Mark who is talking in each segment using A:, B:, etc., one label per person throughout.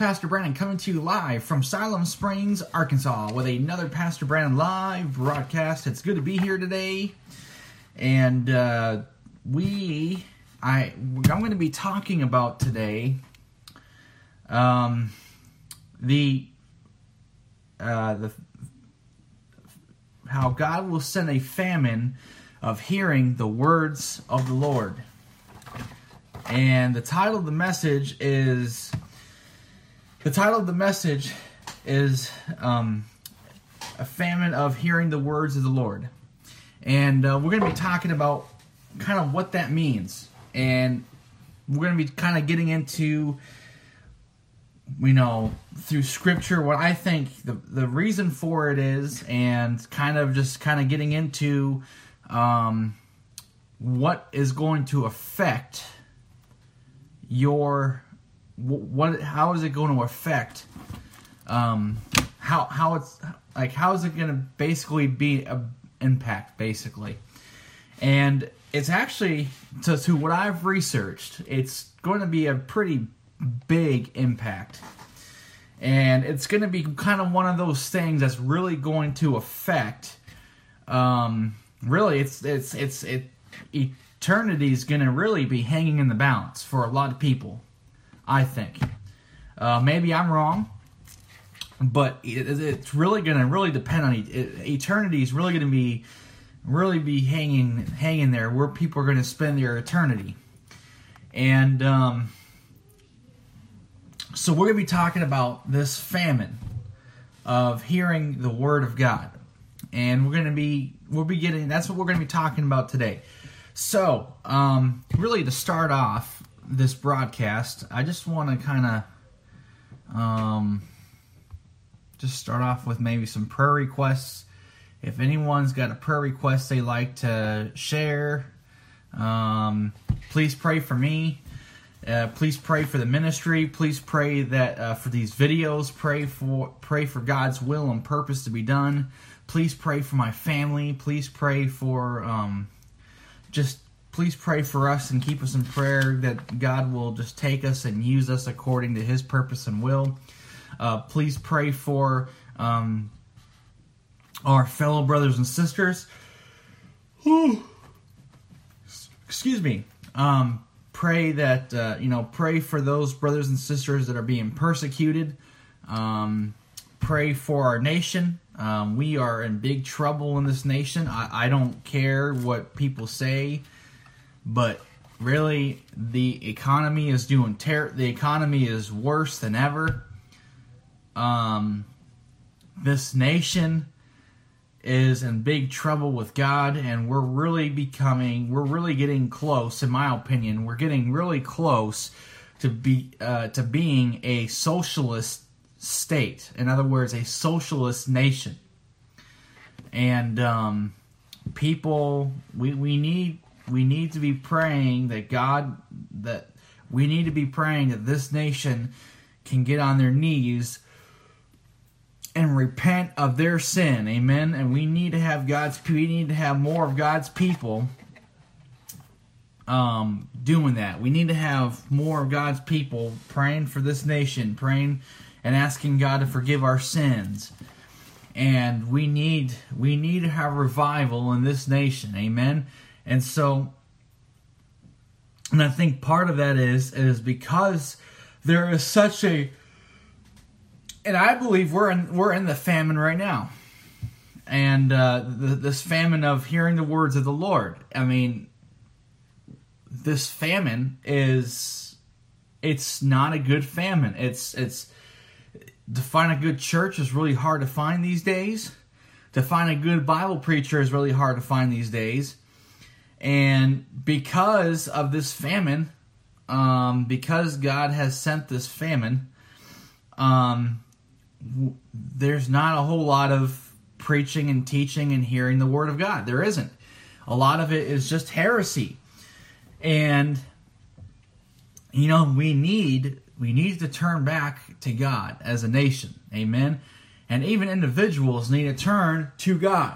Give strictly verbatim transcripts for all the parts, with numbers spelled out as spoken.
A: Pastor Brandon coming to you live from Siloam Springs, Arkansas with another Pastor Brandon live broadcast. It's good to be here today. And uh, we, I, I'm going to be talking about today um, the, uh, the, how God will send a famine of hearing the words of the Lord. And the title of the message is, the title of the message is um, A Famine of Hearing the Words of the Lord. And uh, we're going to be talking about kind of what that means. And we're going to be kind of getting into, you know, through Scripture, what I think the, the reason for it is, and kind of just kind of getting into um, what is going to affect your what how is it going to affect um how how it's like how is it going to basically be a impact basically. And it's actually to, to what I've researched, it's going to be a pretty big impact, and it's going to be kind of one of those things that's really going to affect um really it's it's it's it, it eternity is going to really be hanging in the balance for a lot of people, I think. Uh, maybe I'm wrong, but it, it's really going to really depend on it. Eternity is really going to be really be hanging hanging there where people are going to spend their eternity. And um, so we're going to be talking about this famine of hearing the Word of God, and we're going to be we'll be getting that's what we're going to be talking about today. So, um, really to start off this broadcast, I just want to kind of um, just start off with maybe some prayer requests. If anyone's got a prayer request they like to share, um, please pray for me. Uh, please pray for the ministry. Please pray that uh, for these videos. Pray for pray for God's will and purpose to be done. Please pray for my family. Please pray for um, Just please pray for us and keep us in prayer that God will just take us and use us according to His purpose and will. Uh, please pray for um, our fellow brothers and sisters. Excuse me. Um, pray that, uh, you know, pray for those brothers and sisters that are being persecuted. Um, pray for our nation. Um, we are in big trouble in this nation. I, I don't care what people say, but really, the economy is doing ter- the economy is worse than ever. Um, this nation is in big trouble with God, and we're really becoming, we're really getting close, in my opinion, we're getting really close to be uh, to being a socialist state. In other words, a socialist nation. And um, people, we, we need we need to be praying that God, that we need to be praying that this nation can get on their knees and repent of their sin. Amen. And we need to have God's we need to have more of God's people um, doing that. We need to have more of God's people praying for this nation, praying and asking God to forgive our sins. And we need we need to have revival in this nation, amen. And so, and I think part of that is is because there is such a, and I believe we're in we're in the famine right now, and uh, the, this famine of hearing the words of the Lord. I mean, this famine is it's not a good famine. It's it's. To find a good church is really hard to find these days. To find a good Bible preacher is really hard to find these days. And because of this famine, um, because God has sent this famine, um, w- there's not a whole lot of preaching and teaching and hearing the Word of God. There isn't. A lot of it is just heresy. And, you know, we need... We need to turn back to God as a nation. Amen. And even individuals need to turn to God.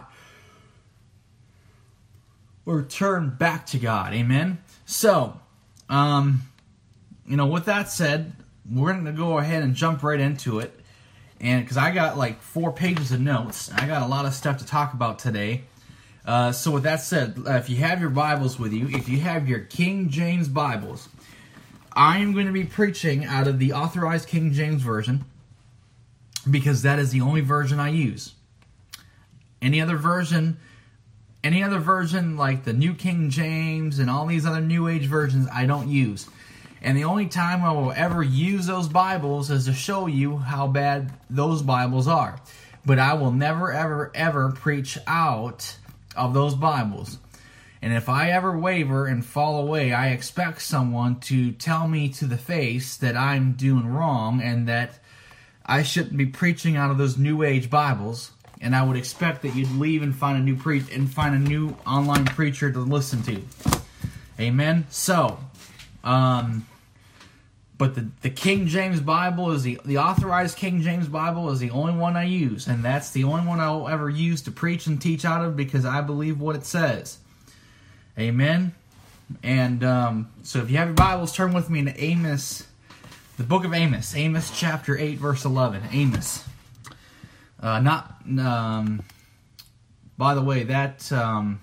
A: Or turn back to God. Amen. So, um, you know, with that said, we're going to go ahead and jump right into it. And because I got like four pages of notes, I got a lot of stuff to talk about today. Uh, so with that said, uh, if you have your Bibles with you, if you have your King James Bibles, I am going to be preaching out of the Authorized King James Version because that is the only version I use. Any other version, any other version like the New King James and all these other New Age versions, I don't use. And the only time I will ever use those Bibles is to show you how bad those Bibles are. But I will never, ever, ever preach out of those Bibles. And if I ever waver and fall away, I expect someone to tell me to the face that I'm doing wrong and that I shouldn't be preaching out of those New Age Bibles. And I would expect that you'd leave and find a new pre- and find a new online preacher to listen to. Amen. So, um, but the, the King James Bible is the the authorized King James Bible is the only one I use, and that's the only one I will ever use to preach and teach out of because I believe what it says. Amen. And um, so, if you have your Bibles, turn with me into Amos, the book of Amos, Amos chapter eight, verse eleven. Amos. Uh, not, um, by the way, that, um,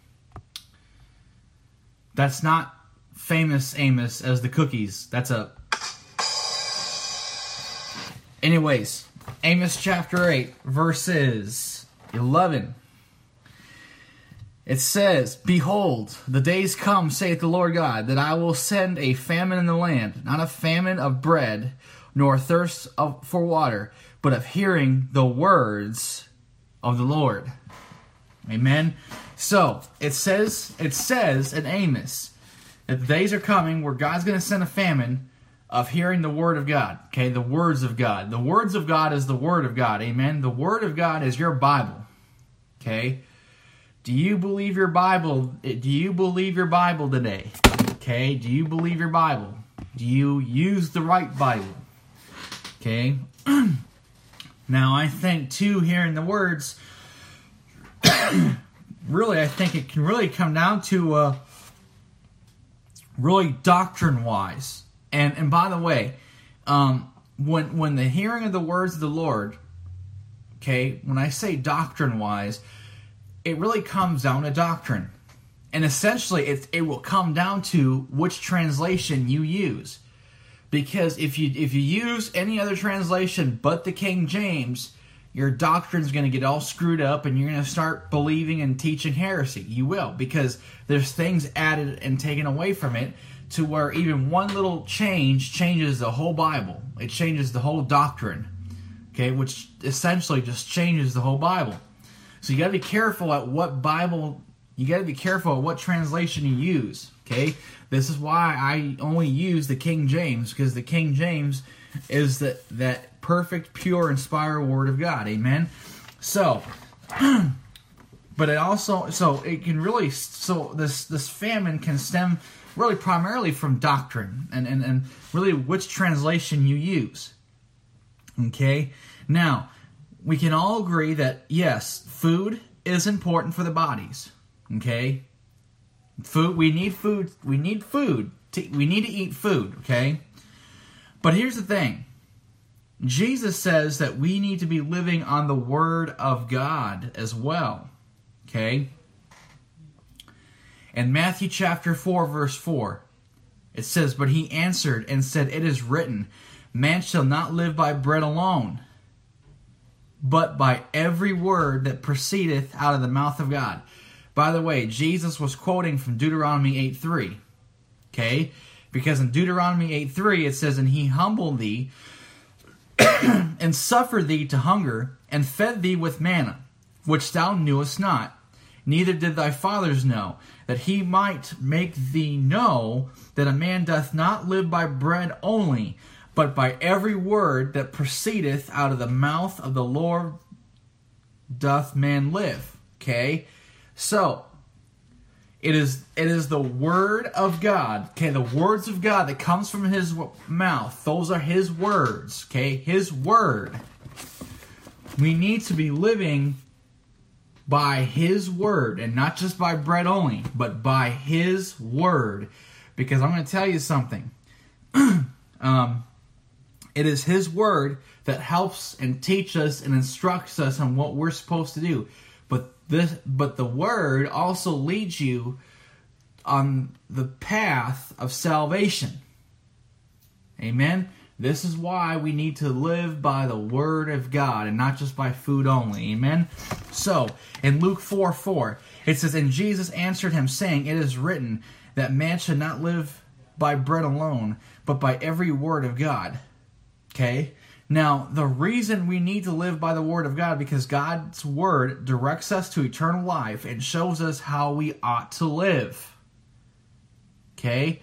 A: that's not famous Amos as the cookies. That's a, anyways, Amos chapter eight, verses eleven. It says, "Behold, the days come, saith the Lord God, that I will send a famine in the land, not a famine of bread, nor a thirst of, for water, but of hearing the words of the Lord." Amen. So it says, it says in Amos that the days are coming where God's going to send a famine of hearing the word of God. Okay, the words of God. The words of God is the word of God. Amen. The word of God is your Bible. Okay. Do you believe your Bible? Do you believe your Bible today? Okay. Do you believe your Bible? Do you use the right Bible? Okay. Now, I think, too, hearing the words, really, I think it can really come down to uh, really doctrine-wise. And and by the way, um, when when the hearing of the words of the Lord, okay, when I say doctrine-wise, it really comes down to doctrine. And essentially, it, it will come down to which translation you use. Because if you if you use any other translation but the King James, your doctrine's going to get all screwed up and you're going to start believing and teaching heresy. You will, because there's things added and taken away from it to where even one little change changes the whole Bible. It changes the whole doctrine, okay, which essentially just changes the whole Bible. So you got to be careful at what Bible, you got to be careful at what translation you use, okay? This is why I only use the King James, because the King James is the, that perfect, pure, inspired Word of God. Amen? So, but it also, so it can really, so this this famine can stem really primarily from doctrine and, and, and really which translation you use. Okay? Now, we can all agree that, yes, food is important for the bodies. Okay? Food, we need food, we need food, to, we need to eat food, okay? But here's the thing. Jesus says that we need to be living on the Word of God as well, okay? In Matthew chapter four, verse four, it says, "But he answered and said, It is written, Man shall not live by bread alone, but by every word that proceedeth out of the mouth of God." By the way, Jesus was quoting from Deuteronomy eight three. Okay? Because in Deuteronomy eight three it says, "And he humbled thee, and suffered thee to hunger, and fed thee with manna, which thou knewest not, neither did thy fathers know, that he might make thee know that a man doth not live by bread only, but by every word that proceedeth out of the mouth of the Lord doth man live." Okay? So, it is it is the Word of God, okay, the words of God that comes from His mouth. Those are His words, okay, His Word. We need to be living by His Word, and not just by bread only, but by His Word. Because I'm going to tell you something. um, It is His Word that helps and teaches us and instructs us on what we're supposed to do. But this, but the Word also leads you on the path of salvation. Amen? This is why we need to live by the Word of God and not just by food only. Amen? So, in Luke four four, it says, "And Jesus answered him, saying, It is written that man should not live by bread alone, but by every word of God." Okay? Now, the reason we need to live by the Word of God, because God's Word directs us to eternal life and shows us how we ought to live. Okay?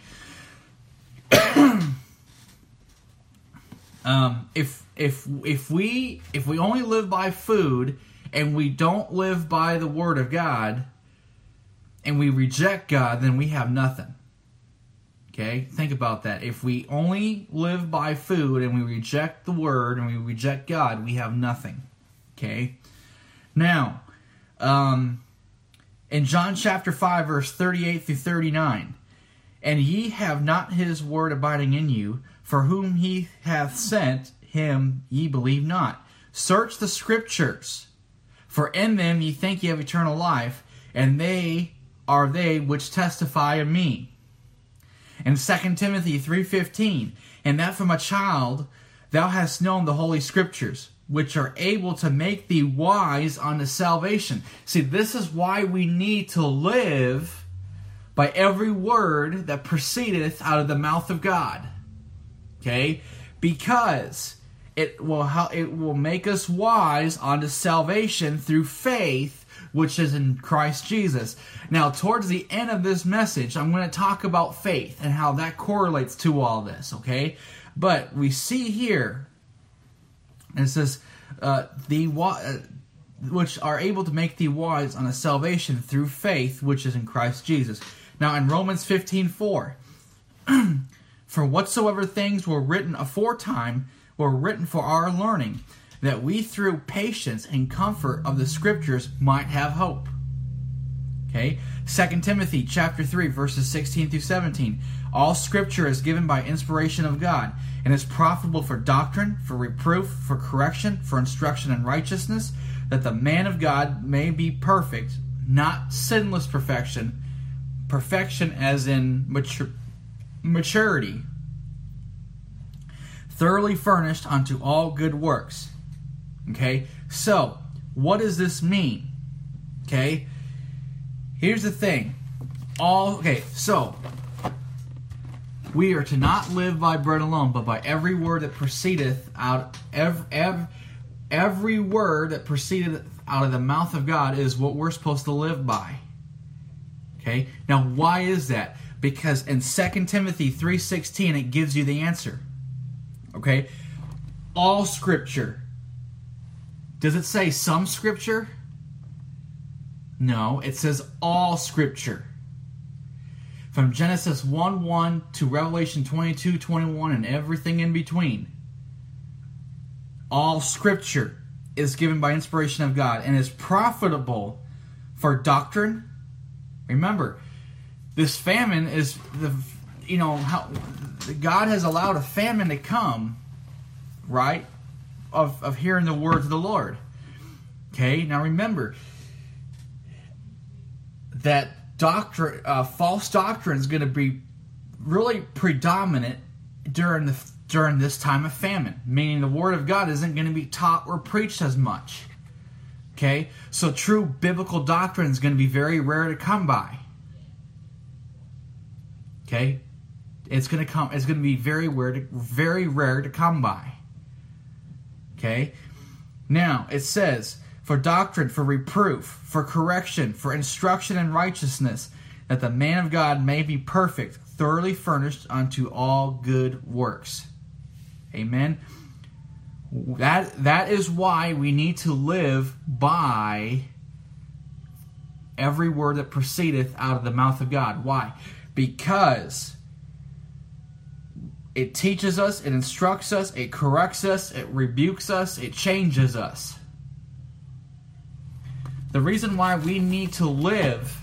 A: um, if if if we if we only live by food and we don't live by the Word of God, and we reject God, then we have nothing. Okay, think about that. If we only live by food and we reject the Word and we reject God, we have nothing. Okay? Now, um, in John chapter five, verse thirty-eight through thirty-nine, "And ye have not His Word abiding in you, for whom He hath sent, Him ye believe not. Search the Scriptures, for in them ye think ye have eternal life, and they are they which testify of me." In Second Timothy three fifteen, "And that from a child thou hast known the Holy Scriptures, which are able to make thee wise unto salvation." See, this is why we need to live by every word that proceedeth out of the mouth of God. Okay? Because it will it will make us wise unto salvation through faith, which is in Christ Jesus. Now, towards the end of this message, I'm going to talk about faith and how that correlates to all this, okay? But we see here, it says, uh, the uh, which are able to make thee wise unto salvation through faith, which is in Christ Jesus. Now, in Romans fifteen four, "For whatsoever things were written aforetime were written for our learning, that we through patience and comfort of the Scriptures might have hope." Okay? Second Timothy chapter three, verses sixteen through seventeen. "All Scripture is given by inspiration of God, and is profitable for doctrine, for reproof, for correction, for instruction in righteousness, that the man of God may be perfect," not sinless perfection, perfection as in mature, maturity, "thoroughly furnished unto all good works." Okay, so what does this mean? Okay, here's the thing. All okay, so we are to not live by bread alone, but by every word that proceedeth out. Every, every, every word that proceedeth out of the mouth of God is what we're supposed to live by. Okay, now why is that? Because in Second Timothy three sixteen it gives you the answer. Okay, all Scripture. Does it say some Scripture? No, it says all Scripture. From Genesis one one to Revelation twenty-two twenty-one and everything in between. All Scripture is given by inspiration of God and is profitable for doctrine. Remember, this famine is the, you know, how God has allowed a famine to come, right? Of, of hearing the words of the Lord. Okay, now remember that doctrine, uh, false doctrine is going to be really predominant during the during this time of famine. Meaning the Word of God isn't going to be taught or preached as much. Okay, so true biblical doctrine is going to be very rare to come by. Okay, it's going to come. It's going to be very rare to very rare to come by. Okay, now it says, "For doctrine, for reproof, for correction, for instruction in righteousness, that the man of God may be perfect, thoroughly furnished unto all good works." Amen. That that is why we need to live by every word that proceedeth out of the mouth of God. Why? Because it teaches us, it instructs us, it corrects us, it rebukes us, it changes us. The reason why we need to live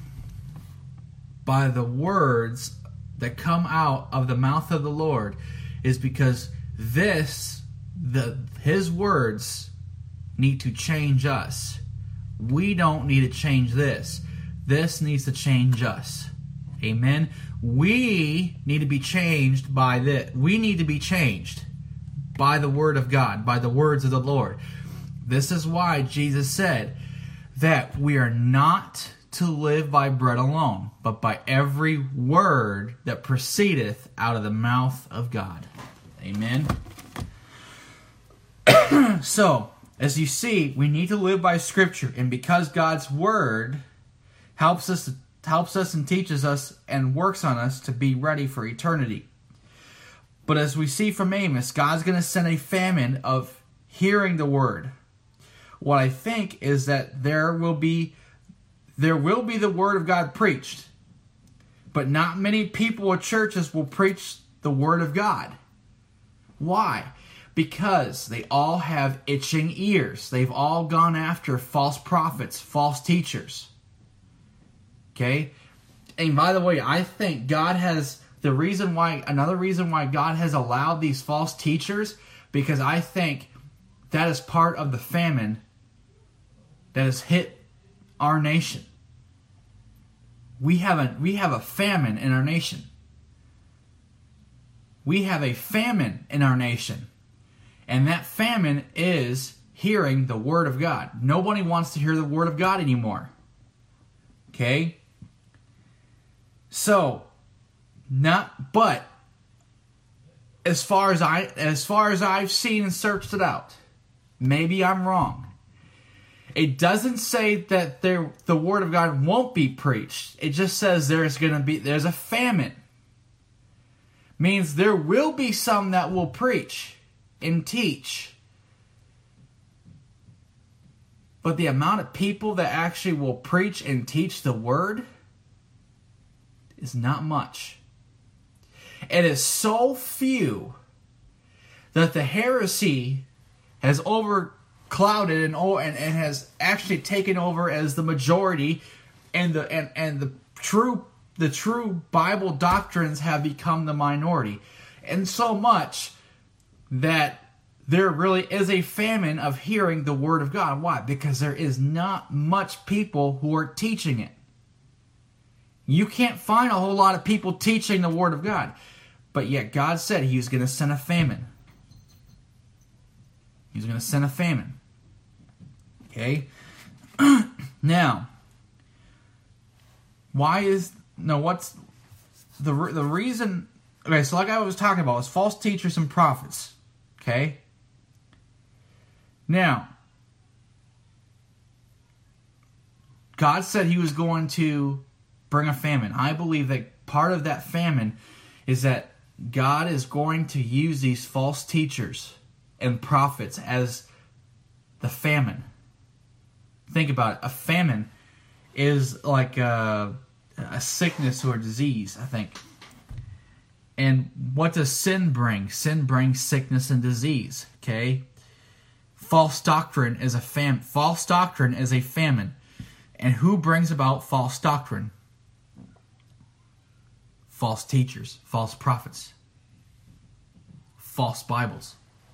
A: by the words that come out of the mouth of the Lord is because this, the his words, need to change us. We don't need to change this. This needs to change us. Amen. We need to be changed by this. We need to be changed by the Word of God, by the words of the Lord. This is why Jesus said that we are not to live by bread alone, but by every word that proceedeth out of the mouth of God. Amen. So, as you see, we need to live by Scripture, and because God's Word helps us, helps us and teaches us and works on us to be ready for eternity. But as we see from Amos, God's going to send a famine of hearing the Word. What I think is that there will be there will be the Word of God preached, but not many people or churches will preach the Word of God. Why? Because they all have itching ears. They've all gone after false prophets, false teachers. Okay? And by the way, I think God has, the reason why, another reason why God has allowed these false teachers, because I think that is part of the famine that has hit our nation. We have a, we have a famine in our nation. We have a famine in our nation. And that famine is hearing the Word of God. Nobody wants to hear the Word of God anymore. Okay? So, not, but, as far as I, as far as I've seen and searched it out, maybe I'm wrong. It doesn't say that there, the Word of God won't be preached. It just says there's going to be, there's a famine. Means there will be some that will preach and teach. But the amount of people that actually will preach and teach the Word is not much. It is so few that the heresy has overclouded and, and, and has actually taken over as the majority, and the and, and the true the true Bible doctrines have become the minority. And so much that there really is a famine of hearing the Word of God. Why? Because there is not much people who are teaching it. You can't find a whole lot of people teaching the Word of God. But yet God said He was going to send a famine. He's going to send a famine. Okay? Now, why is... No, what's... The, the reason... Okay, so like I was talking about, is false teachers and prophets. Okay? Now, God said He was going to bring a famine. I believe that part of that famine is that God is going to use these false teachers and prophets as the famine. Think about it. A famine is like a, a sickness or a disease, I think. And what does sin bring? Sin brings sickness and disease. Okay? False doctrine is a fam. False doctrine is a famine. And who brings about false doctrine? False teachers, false prophets, false Bibles.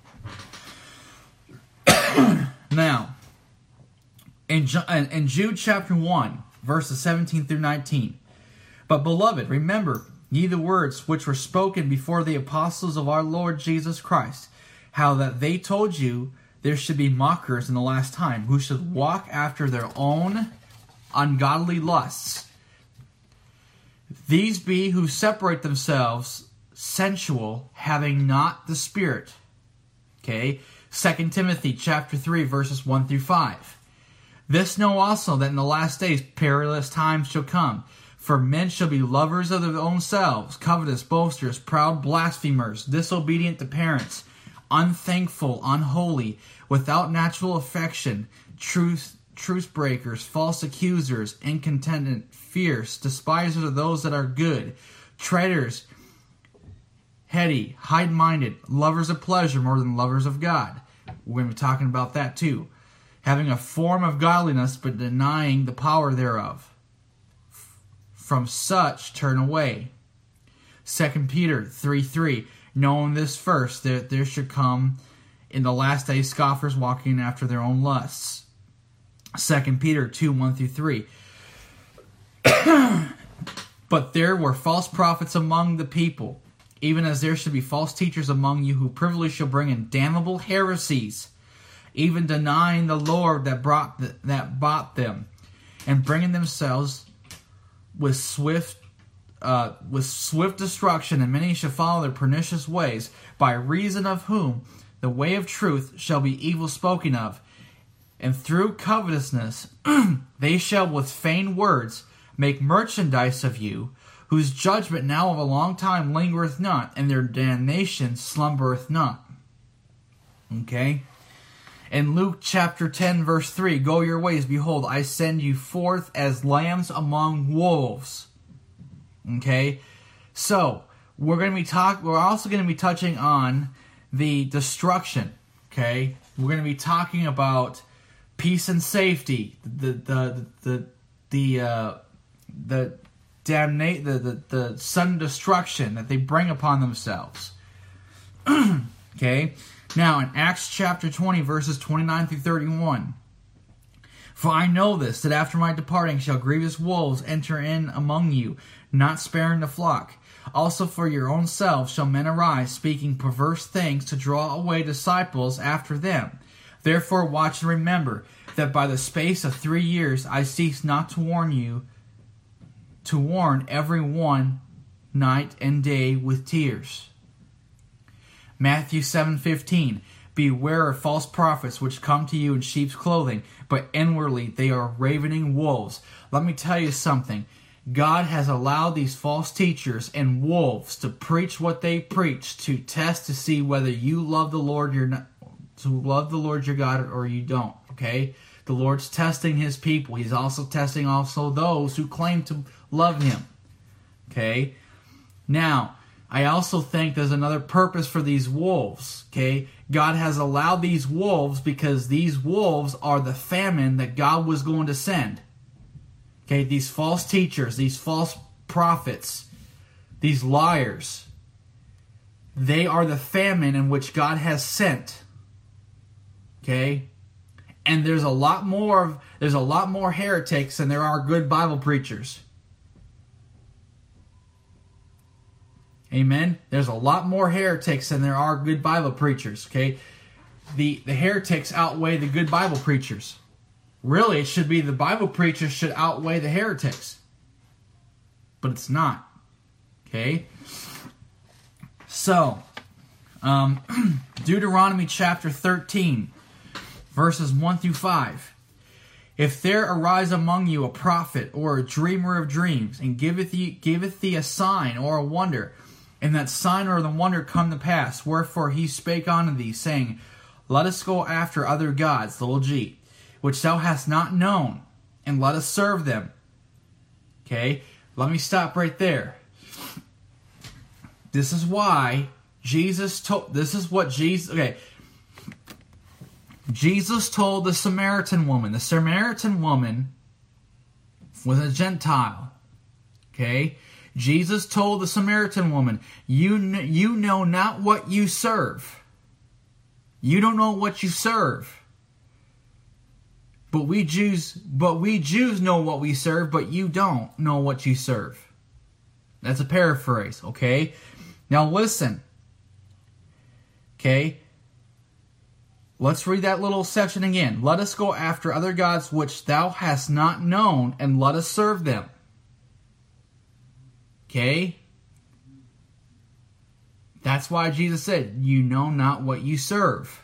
A: Now, in, in Jude chapter one, verses seventeen through nineteen. But beloved, remember ye the words which were spoken before the apostles of our Lord Jesus Christ, how that they told you there should be mockers in the last time, who should walk after their own ungodly lusts. These be who separate themselves sensual, having not the Spirit. Okay? Second Timothy chapter three, verses one through five. This know also, that in the last days perilous times shall come. For men shall be lovers of their own selves, covetous, boasters, proud, blasphemers, disobedient to parents, unthankful, unholy, without natural affection, truth, truce breakers, false accusers, incontinent, fierce, despisers of those that are good, traitors, heady, high-minded, lovers of pleasure more than lovers of God. We're going to be talking about that too. Having a form of godliness, but denying the power thereof. From such turn away. Second Peter three three. knowing this first, that there should come in the last days scoffers walking after their own lusts. Second Peter two, one through three. But there were false prophets among the people, even as there should be false teachers among you, who privily shall bring in damnable heresies, even denying the Lord that brought the, that bought them, and bringing themselves with swift uh, with swift destruction. And many shall follow their pernicious ways, by reason of whom the way of truth shall be evil spoken of, and through covetousness they shall with feigned words make merchandise of you, whose judgment now of a long time lingereth not, and their damnation slumbereth not. Okay? In Luke chapter ten, verse three, go your ways, behold, I send you forth as lambs among wolves. Okay? So, we're going to be talk. We're also going to be touching on the destruction. Okay? We're going to be talking about peace and safety, the the the the uh, the damnate the, the the sudden destruction that they bring upon themselves. Okay? Now in Acts chapter twenty, verses twenty-nine through thirty-one. For I know this, that after my departing shall grievous wolves enter in among you, not sparing the flock. Also for your own selves shall men arise, speaking perverse things, to draw away disciples after them. Therefore watch and remember, that by the space of three years I cease not to warn you, to warn every one night and day with tears. Matthew seven fifteen. Beware of false prophets, which come to you in sheep's clothing, but inwardly they are ravening wolves. Let me tell you something. God has allowed these false teachers and wolves to preach what they preach, to test to see whether you love the Lord your not, to love the Lord your God or you don't. Okay? The Lord's testing His people. He's also testing also those who claim to love Him. Okay? Now, I also think there's another purpose for these wolves. Okay? God has allowed these wolves because these wolves are the famine that God was going to send. Okay? These false teachers, these false prophets, these liars, they are the famine in which God has sent. Okay? And there's a lot more of there's a lot more heretics than there are good Bible preachers. Amen. There's a lot more heretics than there are good Bible preachers. Okay, the the heretics outweigh the good Bible preachers. Really, it should be the Bible preachers should outweigh the heretics, but it's not. Okay. So, um, Deuteronomy chapter thirteen. Verses one through five. If there arise among you a prophet or a dreamer of dreams, and giveth thee, giveth thee a sign or a wonder, and that sign or the wonder come to pass, wherefore he spake unto thee, saying, let us go after other gods, little g, which thou hast not known, and let us serve them. Okay, let me stop right there. This is why Jesus told, this is what Jesus, okay, Jesus told the Samaritan woman. The Samaritan woman was a Gentile. Okay? Jesus told the Samaritan woman, you, kn- you know not what you serve. You don't know what you serve. But we Jews, but we Jews know what we serve, but you don't know what you serve. That's a paraphrase, okay? Now listen. Okay? Let's read that little section again. Let us go after other gods which thou hast not known, and let us serve them. Okay? That's why Jesus said, you know not what you serve.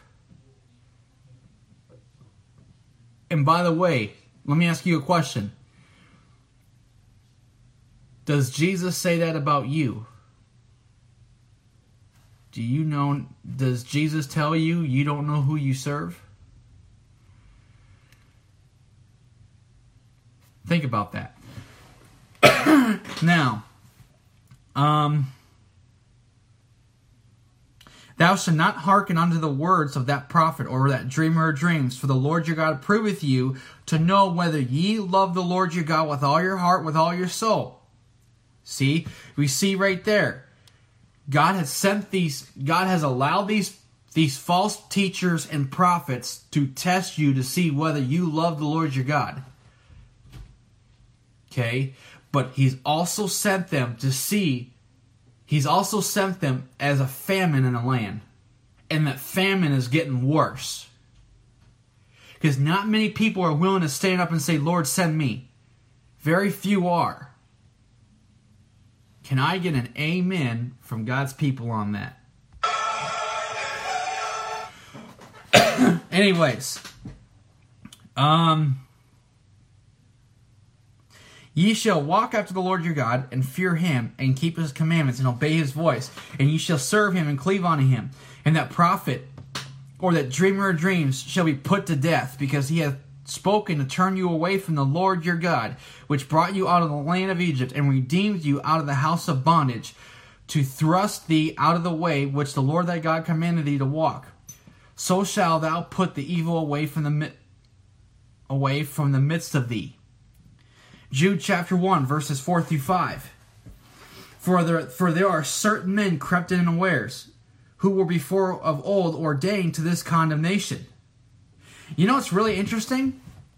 A: And by the way, let me ask you a question. Does Jesus say that about you? Do you know, does Jesus tell you you don't know who you serve? Think about that. Now, um, thou shalt not hearken unto the words of that prophet or that dreamer of dreams, for the Lord your God proveth you to know whether ye love the Lord your God with all your heart, with all your soul. See, we see right there. God has sent these, God has allowed these, these false teachers and prophets to test you to see whether you love the Lord your God. Okay? But He's also sent them to see, He's also sent them as a famine in a land. And that famine is getting worse. Because not many people are willing to stand up and say, Lord, send me. Very few are. Can I get an amen from God's people on that? Anyways. Um... Ye shall walk after the Lord your God, and fear Him, and keep His commandments, and obey His voice. And ye shall serve Him, and cleave unto Him. And that prophet, or that dreamer of dreams, shall be put to death, because he hath spoken to turn you away from the Lord your God, which brought you out of the land of Egypt, and redeemed you out of the house of bondage, to thrust thee out of the way which the Lord thy God commanded thee to walk. So shalt thou put the evil away from the away from the midst of thee. Jude chapter one, verses four through five. For there, for there are certain men crept in unawares, who were before of old ordained to this condemnation. You know what's really interesting?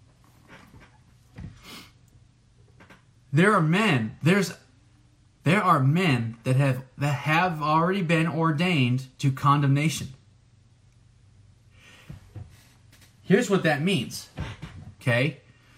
A: There are men, there's there are men that have that have already been ordained to condemnation. Here's what that means. Okay?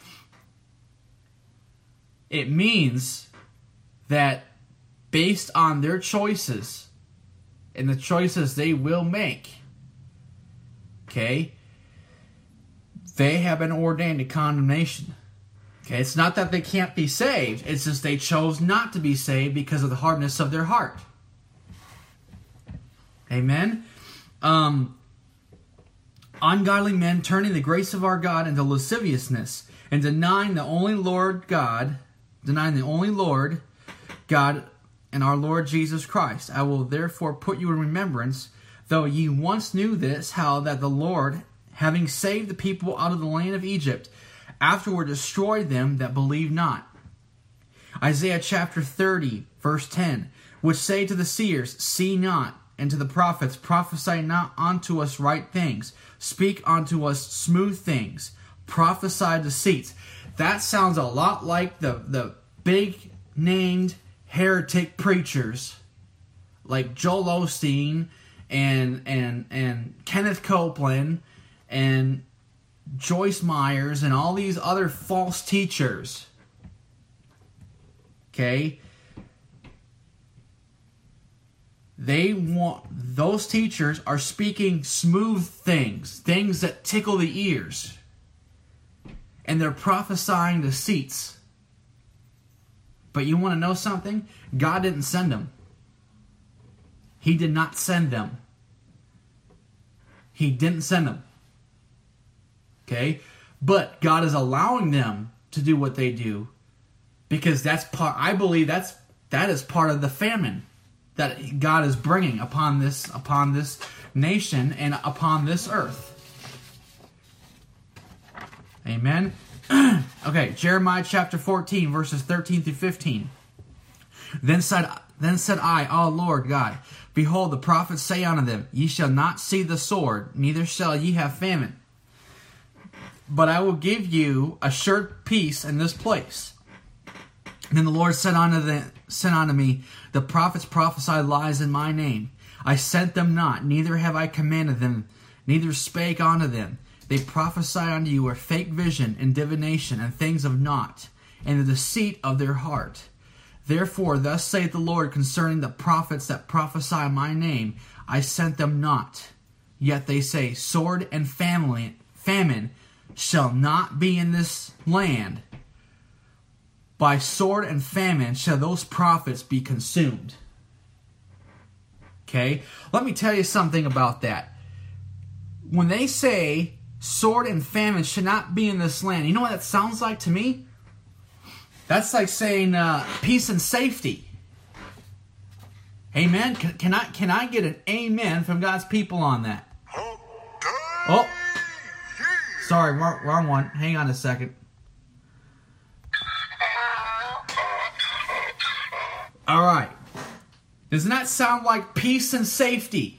A: It means that based on their choices and the choices they will make, okay, they have been ordained to condemnation. Okay, it's not that they can't be saved. It's just they chose not to be saved because of the hardness of their heart. Amen? Um, ungodly men turning the grace of our God into lasciviousness and denying the only Lord God, denying the only Lord God and our Lord Jesus Christ. I will therefore put you in remembrance, though ye once knew this, how that the Lord, having saved the people out of the land of Egypt, afterward destroyed them that believe not. Isaiah chapter thirty, verse ten, which say to the seers, see not, and to the prophets, prophesy not unto us right things, speak unto us smooth things, prophesy deceits. That sounds a lot like the, the big named heretic preachers like Joel Osteen and and and Kenneth Copeland and Joyce Myers and all these other false teachers. Okay? They want, those teachers are speaking smooth things, things that tickle the ears. And they're prophesying deceits. But you want to know something? God didn't send them. He did not send them. He didn't send them. Okay? But God is allowing them to do what they do because that's part, I believe that's that is part of the famine that God is bringing upon this upon this nation and upon this earth. Amen. Okay, Jeremiah chapter fourteen, verses thirteen through fifteen. Then said then said I, O Lord God, behold, the prophets say unto them, ye shall not see the sword, neither shall ye have famine. But I will give you a sure peace in this place. And then the Lord said unto, the, said unto me, the prophets prophesy lies in my name. I sent them not, neither have I commanded them, neither spake unto them. They prophesy unto you a fake vision and divination and things of naught, and the deceit of their heart. Therefore, thus saith the Lord concerning the prophets that prophesy my name, I sent them not. Yet they say, sword and family, famine shall not be in this land. By sword and famine shall those prophets be consumed. Okay? Let me tell you something about that. When they say sword and famine should not be in this land, you know what that sounds like to me? That's like saying uh, peace and safety. Amen? Can, can I can I get an amen from God's people on that? Oh, sorry, wrong, wrong one. Hang on a second. All right. Doesn't that sound like peace and safety?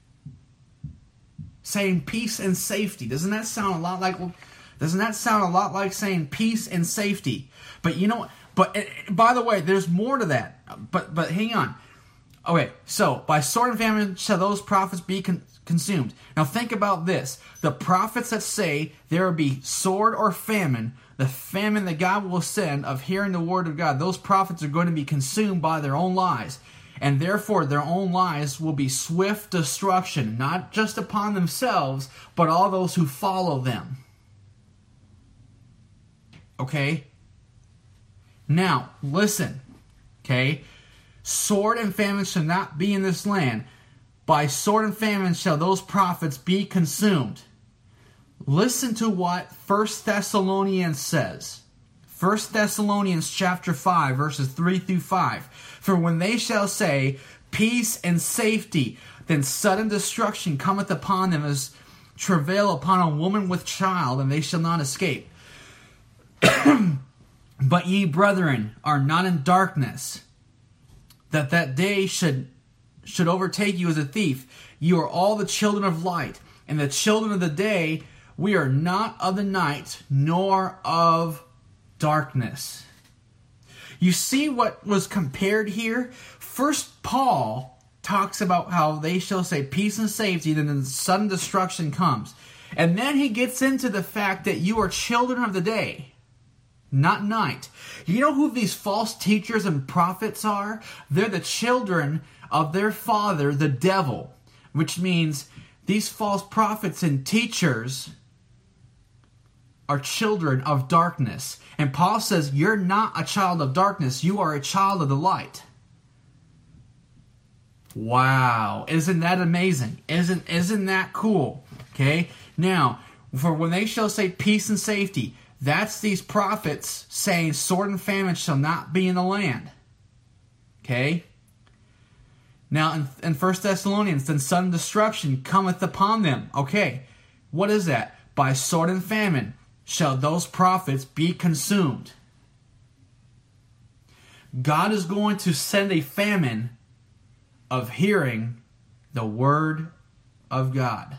A: Saying peace and safety. Doesn't that sound a lot like doesn't that sound a lot like saying peace and safety? But you know, but by the way, there's more to that. But but hang on. Okay, so by sword and famine shall those prophets be con- consumed. Now think about this. The prophets that say there will be sword or famine, the famine that God will send of hearing the word of God, those prophets are going to be consumed by their own lies. And therefore their own lies will be swift destruction, not just upon themselves, but all those who follow them. Okay? Now, listen. Okay? Sword and famine shall not be in this land. By sword and famine shall those prophets be consumed. Listen to what First Thessalonians says. First Thessalonians chapter five, verses three through five. For when they shall say, peace and safety, then sudden destruction cometh upon them as travail upon a woman with child, and they shall not escape. But ye, brethren, are not in darkness, that that day should should overtake you as a thief. You are all the children of light, and the children of the day. We are not of the night, nor of darkness. You see what was compared here? First, Paul talks about how they shall say peace and safety, then the sudden destruction comes. And then he gets into the fact that you are children of the day, not night. You know who these false teachers and prophets are? They're the children of their father, the devil, which means these false prophets and teachers are children of darkness. And Paul says, you're not a child of darkness, you are a child of the light. Wow, isn't that amazing? Isn't isn't that cool? Okay, now, for when they shall say peace and safety, that's these prophets saying sword and famine shall not be in the land. Okay? Now, in, in First Thessalonians, then sudden destruction cometh upon them. Okay, what is that? By sword and famine shall those prophets be consumed. God is going to send a famine of hearing the word of God.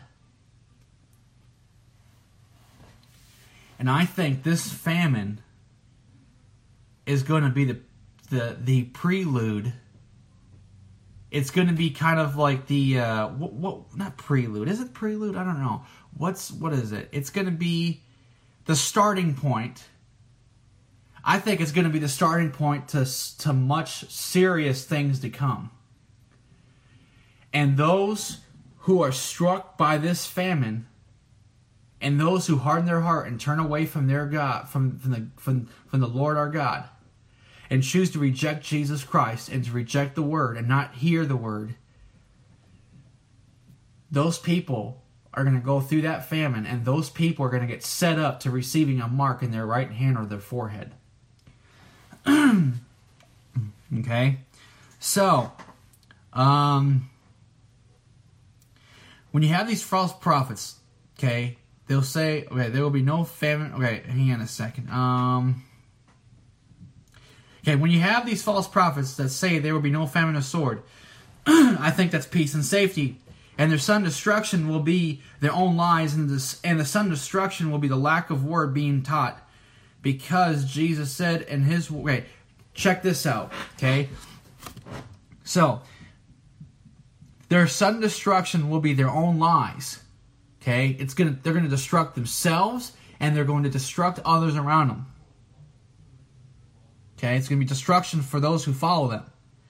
A: And I think this famine is going to be the the, the prelude. It's going to be kind of like the uh, what, what? Not prelude. Is it prelude? I don't know. What's what is it? It's going to be the starting point. I think it's going to be the starting point to to much serious things to come. And those who are struck by this famine, and those who harden their heart and turn away from their God, from, from the from, from the Lord our God, and choose to reject Jesus Christ and to reject the word and not hear the word, those people are going to go through that famine, and those people are going to get set up to receiving a mark in their right hand or their forehead. Okay? So, um, when you have these false prophets, okay, they'll say, okay, there will be no famine. Okay, hang on a second. Um, okay, when you have these false prophets that say there will be no famine or sword, I think that's peace and safety. And their sudden destruction will be their own lies, and, this, and the sudden destruction will be the lack of word being taught. Because Jesus said in his way, check this out, okay? So, their sudden destruction will be their own lies, okay? It's gonna, they're going to destruct themselves, and they're going to destruct others around them. Okay, it's going to be destruction for those who follow them.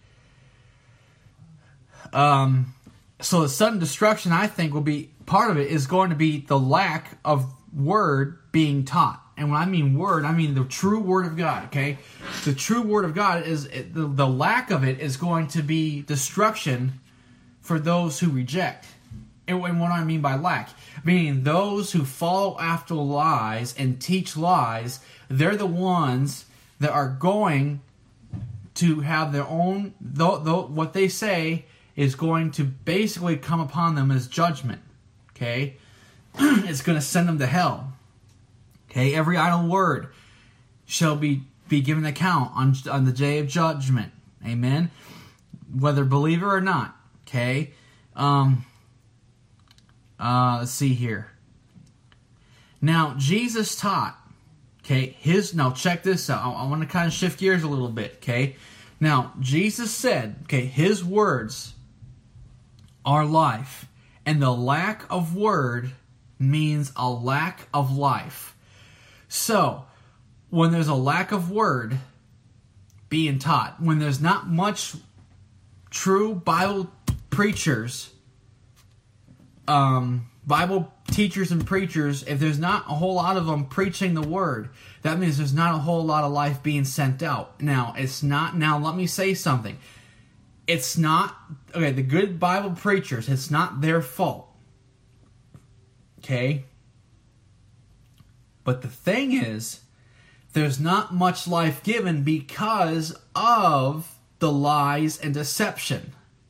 A: Um... So the sudden destruction, I think, will be, part of it is going to be the lack of word being taught. And when I mean word, I mean the true word of God, okay? The true word of God, is the, the lack of it is going to be destruction for those who reject. And what do I mean by lack? Meaning those who follow after lies and teach lies, they're the ones that are going to have their own, th- th- what they say is going to basically come upon them as judgment. Okay? It's going to send them to hell. Okay? Every idle word shall be, be given account on, on the day of judgment. Amen? whether believer or not. Okay. Um, uh, let's see here. Now, Jesus taught, okay, his, now check this out. I, I want to kind of shift gears a little bit, okay? Now, Jesus said, okay, his words are life, and the lack of word means a lack of life. So, when there's a lack of word being taught, when there's not much true Bible preachers, um, Bible teachers and preachers, if there's not a whole lot of them preaching the word, that means there's not a whole lot of life being sent out. Now, it's not, now let me say something. It's not, okay, the good Bible preachers, it's not their fault. Okay? But the thing is, there's not much life given because of the lies and deception.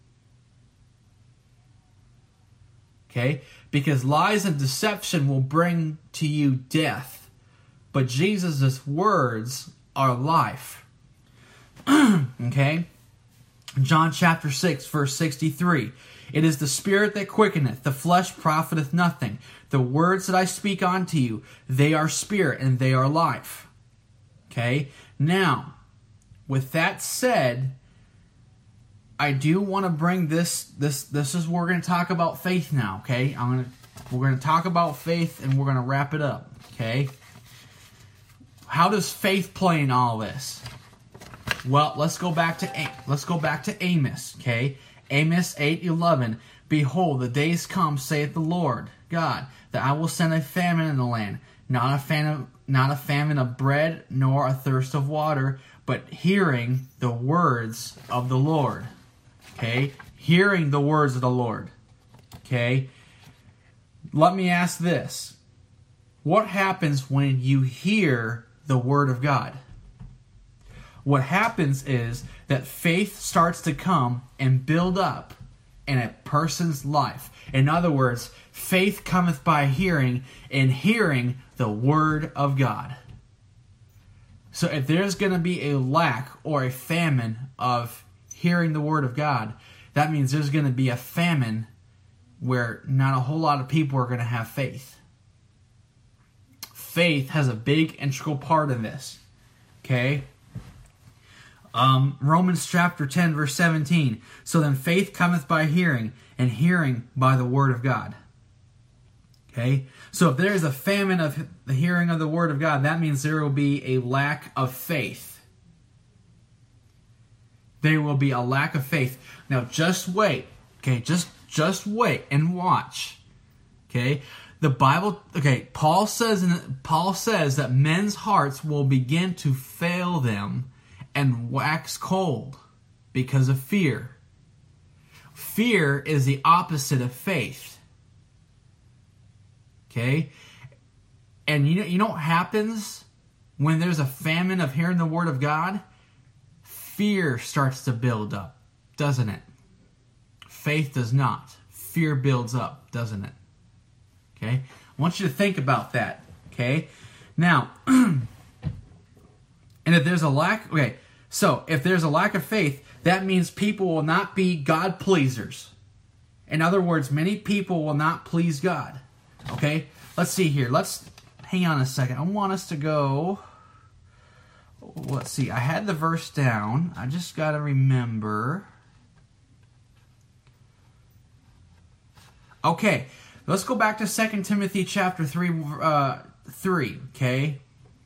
A: Okay? Because lies and deception will bring to you death. But Jesus' words are life. Okay? John chapter six, verse sixty-three. It is the Spirit that quickeneth, the flesh profiteth nothing. The words that I speak unto you, they are spirit and they are life. Okay? Now, with that said, I do want to bring this, this, this is where we're going to talk about faith now, okay? I'm going to, we're going to talk about faith and we're going to wrap it up, okay? How does faith play in all this? Well, let's go back to, let's go back to Amos, okay? Amos eight eleven. Behold, the days come, saith the Lord God, that I will send a famine in the land, not a famine, not a famine of bread, nor a thirst of water, but hearing the words of the Lord. Okay? Hearing the words of the Lord. Okay? Let me ask this. What happens when you hear the word of God? What happens is that faith starts to come and build up in a person's life. In other words, faith cometh by hearing, and hearing the word of God. So if there's going to be a lack or a famine of hearing the word of God, that means there's going to be a famine where not a whole lot of people are going to have faith. Faith has a big integral part in this. Okay? Um, Romans chapter ten, verse seventeen. So then faith cometh by hearing, and hearing by the word of God. Okay? So if there is a famine of the hearing of the word of God, that means there will be a lack of faith. There will be a lack of faith. Now just wait. Okay, just just wait and watch. Okay? The Bible, okay, Paul says in, Paul says that men's hearts will begin to fail them and wax cold because of fear. Fear is the opposite of faith. Okay? And you know, you know what happens when there's a famine of hearing the word of God? Fear starts to build up, doesn't it? Faith does not. Fear builds up, doesn't it? Okay? I want you to think about that. Okay? Now, and if there's a lack, okay, so if there's a lack of faith, that means people will not be God pleasers. In other words, many people will not please God. Okay? Let's see here. Let's hang on a second. I want us to go. Let's see. I had the verse down. I just got to remember. Okay. Let's go back to Second Timothy chapter three, uh, three, okay?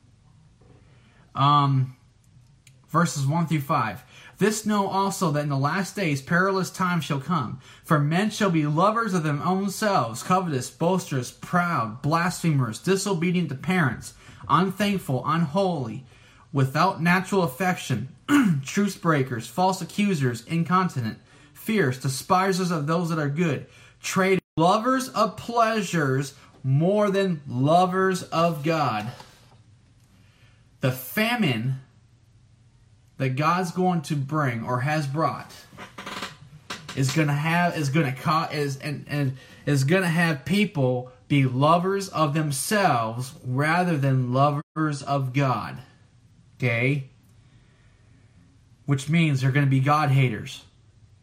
A: Um, verses one through five. This know also that in the last days perilous times shall come. For men shall be lovers of their own selves, covetous, boasters, proud, blasphemers, disobedient to parents, unthankful, unholy, without natural affection, truce breakers, false accusers, incontinent, fierce, despisers of those that are good, traitors, lovers of pleasures more than lovers of God. The famine that God's going to bring or has brought is going to have is going to cause is and, and is going to have people be lovers of themselves rather than lovers of God. Okay? Which means they're going to be God haters.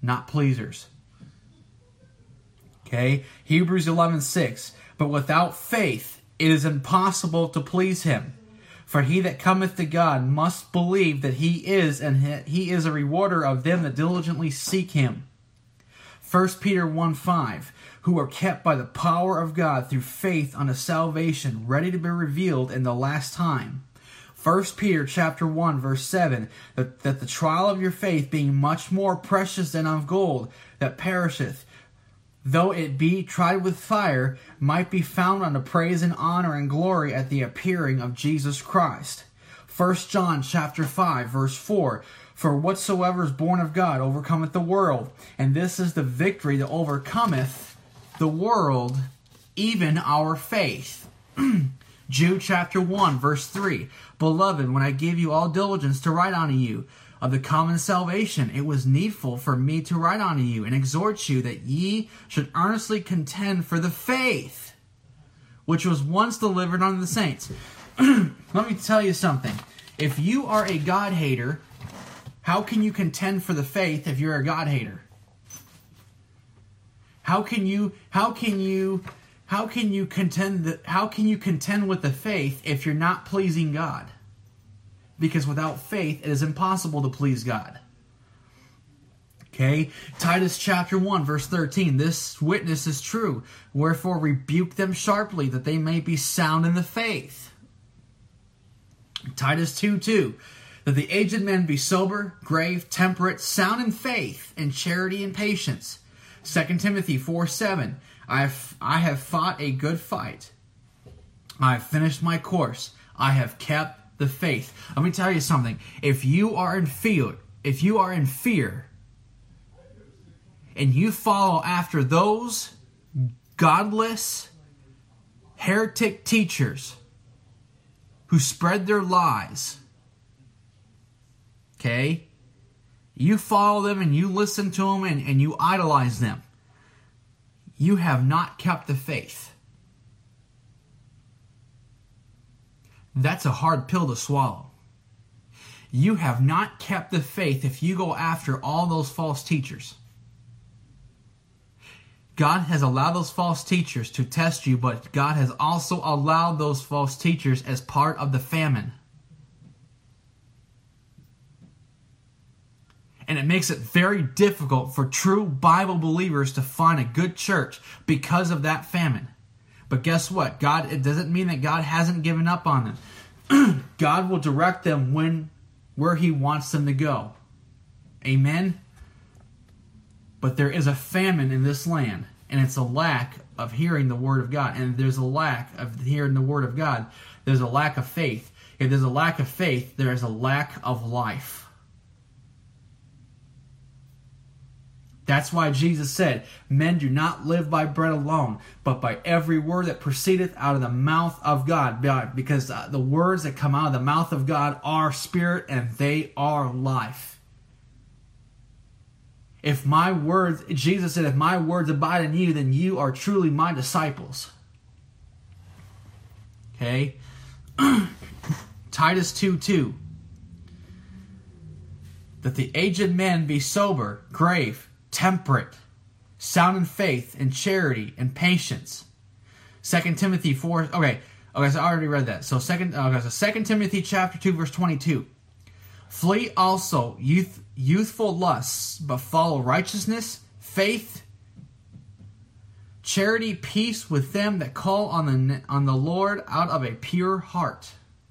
A: not pleasers. Okay? Hebrews eleven six. But without faith it is impossible to please him. For he that cometh to God must believe that he is, and he is a rewarder of them that diligently seek him. First Peter one five. Who are kept by the power of God through faith unto salvation, ready to be revealed in the last time. First Peter chapter one verse seven, that, that the trial of your faith being much more precious than of gold, that perisheth, though it be tried with fire, might be found unto praise and honor and glory at the appearing of Jesus Christ. First John chapter five verse four, for whatsoever is born of God overcometh the world, and this is the victory that overcometh the world, even our faith. Jude chapter one verse three, beloved, when I gave you all diligence to write unto you of the common salvation, it was needful for me to write unto you and exhort you that ye should earnestly contend for the faith which was once delivered unto the saints. Let me tell you something. If you are a God hater, how can you contend for the faith if you're a God hater? How can you how can you how can you contend the, how can you contend with the faith if you're not pleasing God? Because without faith it is impossible to please God. Okay? Titus chapter one verse thirteen, this witness is true. Wherefore rebuke them sharply that they may be sound in the faith. Titus two two, that the aged men be sober, grave, temperate, sound in faith, in charity and patience. Second Timothy four seven, I have, I have fought a good fight. I have finished my course. I have kept the faith. Let me tell you something. If you are in fear, if you are in fear, and you follow after those godless, heretic teachers who spread their lies, okay? You follow them and you listen to them and, and you idolize them. You have not kept the faith. That's a hard pill to swallow. You have not kept the faith if you go after all those false teachers. God has allowed those false teachers to test you, but God has also allowed those false teachers as part of the famine. And it makes it very difficult for true Bible believers to find a good church because of that famine. But guess what? God, it doesn't mean that God hasn't given up on them. God will direct them when, where He wants them to go. Amen? But there is a famine in this land, and it's a lack of hearing the Word of God. And there's a lack of hearing the Word of God. There's a lack of faith. If there's a lack of faith, there is a lack of life. That's why Jesus said, men do not live by bread alone, but by every word that proceedeth out of the mouth of God. Because the words that come out of the mouth of God are spirit and they are life. If my words, Jesus said, if my words abide in you, then you are truly my disciples. Okay? Titus two two. That the aged men be sober, grave, temperate, sound in faith, in charity, and patience. Second Timothy four. Okay, okay. So I already read that. So second, okay, so Second Timothy chapter two, verse twenty-two. Flee also youth, youthful lusts, but follow righteousness, faith, charity, peace with them that call on the on the Lord out of a pure heart.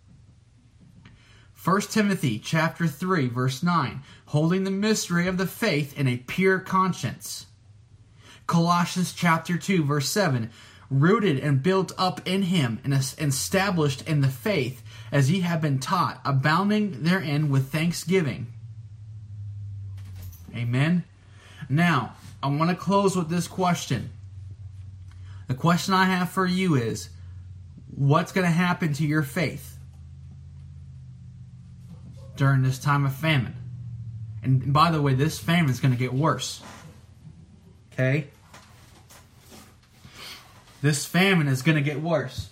A: First Timothy chapter three, verse nine, holding the mystery of the faith in a pure conscience. Colossians chapter two, verse seven, rooted and built up in him and established in the faith as ye have been taught, abounding therein with thanksgiving. Amen. Now, I want to close with this question. The question I have for you is, what's going to happen to your faith during this time of famine? And by the way, this famine is going to get worse. Okay? This famine is going to get worse.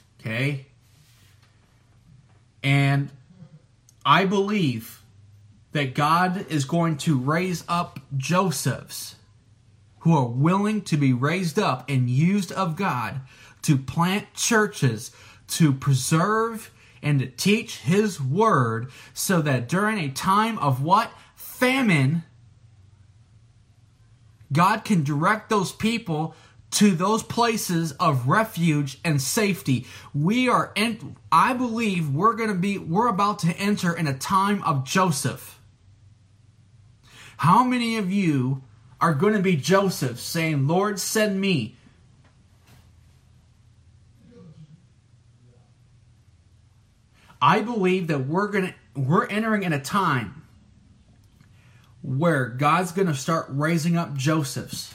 A: Okay? And I believe that God is going to raise up Josephs who are willing to be raised up and used of God to plant churches, to preserve and to teach His Word, so that during a time of what? Famine, God can direct those people to those places of refuge and safety. We are in, I believe we're going to be, we're about to enter in a time of Joseph. How many of you are going to be Joseph saying, Lord, send me? I believe that we're going to, we're entering in a time where God's going to start raising up Josephs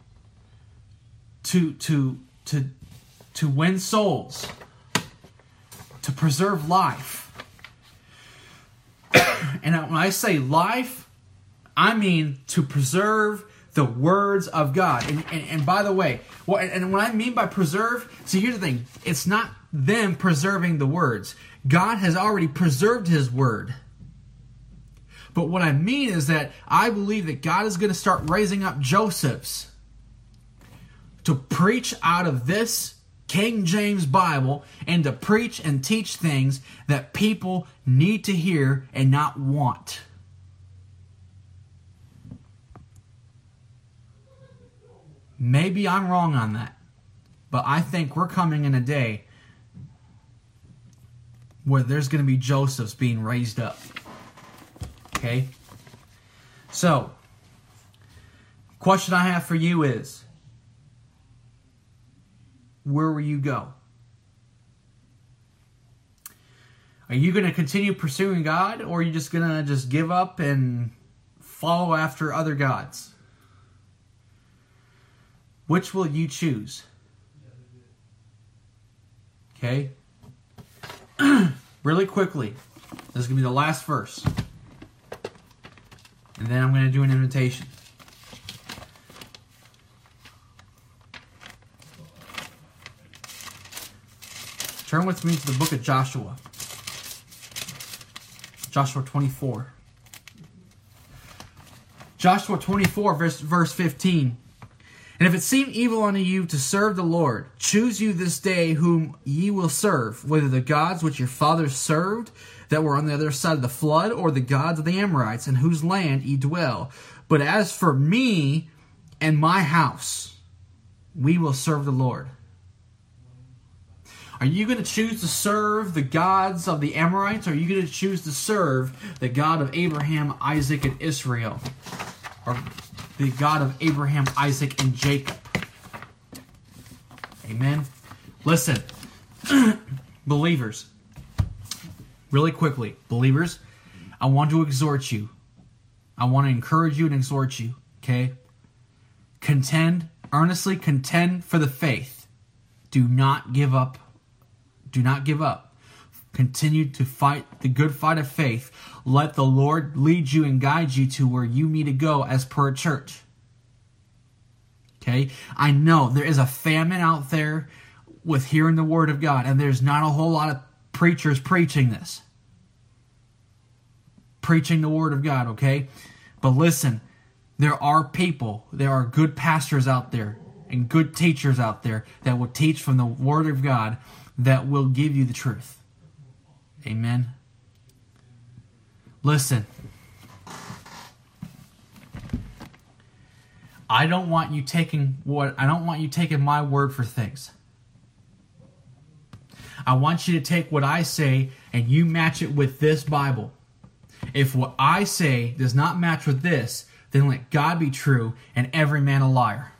A: to to to to win souls, to preserve life. And when I say life, I mean to preserve the words of God. And, and, and by the way, what, and what I mean by preserve, see, here's the thing. It's not them preserving the words. God has already preserved His Word. But what I mean is that I believe that God is going to start raising up Josephs to preach out of this King James Bible and to preach and teach things that people need to hear and not want. Maybe I'm wrong on that, but I think we're coming in a day where there's going to be Josephs being raised up. Okay? So, question I have for you is, where will you go? Are you going to continue pursuing God, or are you just going to just give up and follow after other gods? Which will you choose? Okay? Really quickly, this is going to be the last verse. And then I'm going to do an invitation. Turn with me to the book of Joshua. Joshua twenty-four. Joshua twenty-four, verse, verse fifteen. And if it seem evil unto you to serve the Lord, choose you this day whom ye will serve, whether the gods which your fathers served, that were on the other side of the flood, or the gods of the Amorites, in whose land ye dwell. But as for me and my house, we will serve the Lord. Are you going to choose to serve the gods of the Amorites, or are you going to choose to serve the God of Abraham, Isaac, and Israel? Or the God of Abraham, Isaac, and Jacob? Amen. Listen, believers, really quickly, believers, I want to exhort you. I want to encourage you and exhort you, okay? Contend, earnestly contend for the faith. Do not give up. Do not give up. Continue to fight the good fight of faith. Let the Lord lead you and guide you to where you need to go as per a church. Okay? I know there is a famine out there with hearing the Word of God, and there's not a whole lot of preachers preaching this. Preaching the Word of God, okay? But listen, there are people, there are good pastors out there and good teachers out there that will teach from the Word of God that will give you the truth. Amen. Listen, I don't want you taking what I don't want you taking my word for things. I want you to take what I say and you match it with this Bible. If what I say does not match with this, then let God be true and every man a liar.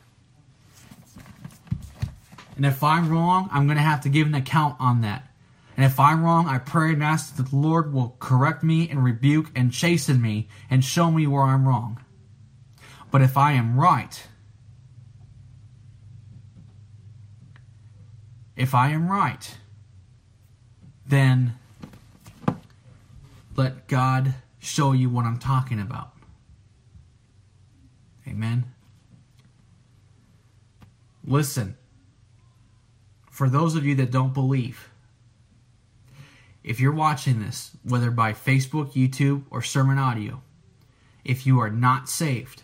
A: And if I'm wrong, I'm going to have to give an account on that. And if I'm wrong, I pray and ask that the Lord will correct me and rebuke and chasten me and show me where I'm wrong. But if I am right, if I am right, then let God show you what I'm talking about. Amen. Listen, for those of you that don't believe, if you're watching this, whether by Facebook, YouTube, or sermon audio, if you are not saved,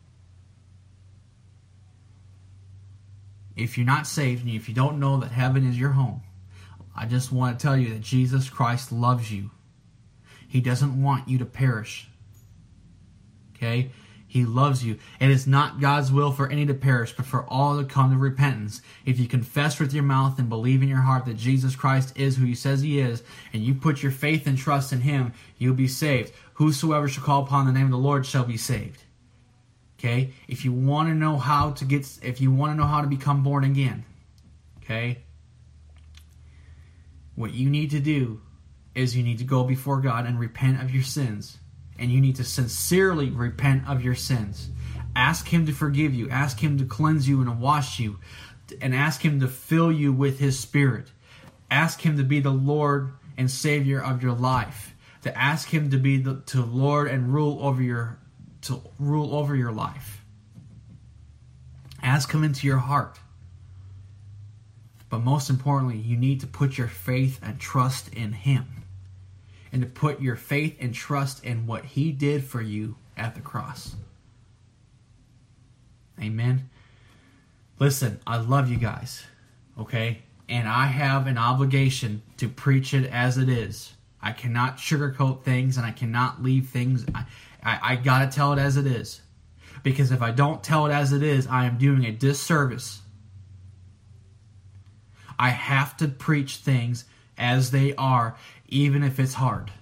A: if you're not saved and if you don't know that heaven is your home, I just want to tell you that Jesus Christ loves you. He doesn't want you to perish. Okay? He loves you. It is not God's will for any to perish, but for all to come to repentance. If you confess with your mouth and believe in your heart that Jesus Christ is who He says He is, and you put your faith and trust in Him, you'll be saved. Whosoever shall call upon the name of the Lord shall be saved. Okay? If you want to know how to get, if you want to know how to become born again, okay, what you need to do is you need to go before God and repent of your sins. And you need to sincerely repent of your sins. Ask Him to forgive you. Ask Him to cleanse you and wash you. And ask Him to fill you with His Spirit. Ask Him to be the Lord and Savior of your life. To ask Him to be the to Lord and rule over your to rule over your life. Ask Him into your heart. But most importantly, you need to put your faith and trust in Him. And to put your faith and trust in what He did for you at the cross. Amen. Listen, I love you guys. Okay? And I have an obligation to preach it as it is. I cannot sugarcoat things and I cannot leave things. I, I, I got to tell it as it is. Because if I don't tell it as it is, I am doing a disservice. I have to preach things as they are, even if it's hard.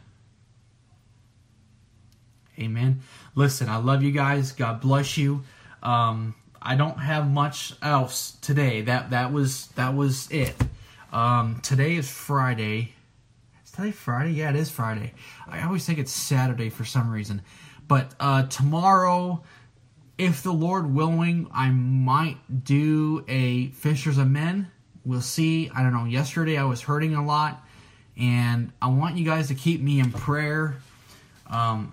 A: Amen. Listen, I love you guys. God bless you. Um, I don't have much else today. That that was that was it. Um, today is Friday. Is today Friday? Yeah, it is Friday. I always think it's Saturday for some reason. But uh, tomorrow, if the Lord willing, I might do a Fishers of Men. We'll see. I don't know. Yesterday I was hurting a lot. And I want you guys to keep me in prayer. Um,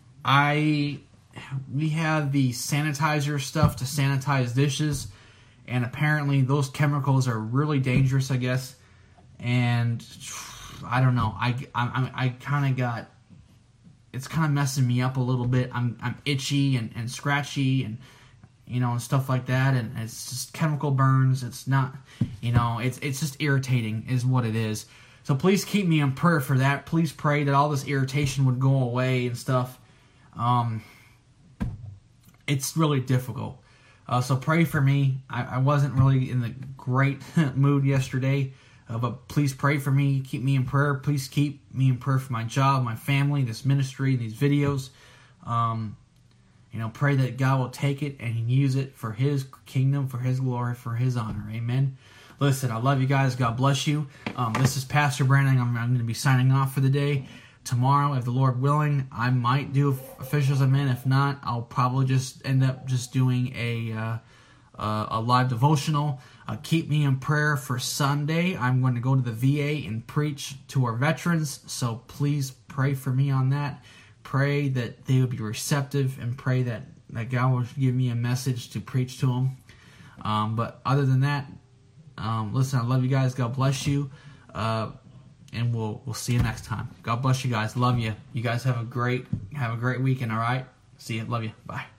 A: I we have the sanitizer stuff to sanitize dishes, and apparently those chemicals are really dangerous, I guess. And I don't know. I I, I kind of got it's kind of messing me up a little bit. I'm I'm itchy and, and scratchy and you know and stuff like that. And it's just chemical burns. It's not you know it's it's just irritating is what it is. So please keep me in prayer for that. Please pray that all this irritation would go away and stuff. Um, it's really difficult. Uh, so pray for me. I, I wasn't really in the great mood yesterday. Uh, but please pray for me. Keep me in prayer. Please keep me in prayer for my job, my family, this ministry, these videos. Um, you know, pray that God will take it and use it for His kingdom, for His glory, for His honor. Amen. Listen, I love you guys. God bless you. Um, this is Pastor Brandon. I'm, I'm going to be signing off for the day. Tomorrow, if the Lord willing, I might do Officials of Men. If not, I'll probably just end up just doing a uh, uh, a live devotional. Uh, keep me in prayer for Sunday. I'm going to go to the V A and preach to our veterans. So please pray for me on that. Pray that they would be receptive and pray that, that God will give me a message to preach to them. Um, but other than that, Um, listen, I love you guys. God bless you. Uh, and we'll we'll see you next time. God bless you guys. Love you. You guys have a great have a great weekend, all right? See you. Love you. Bye.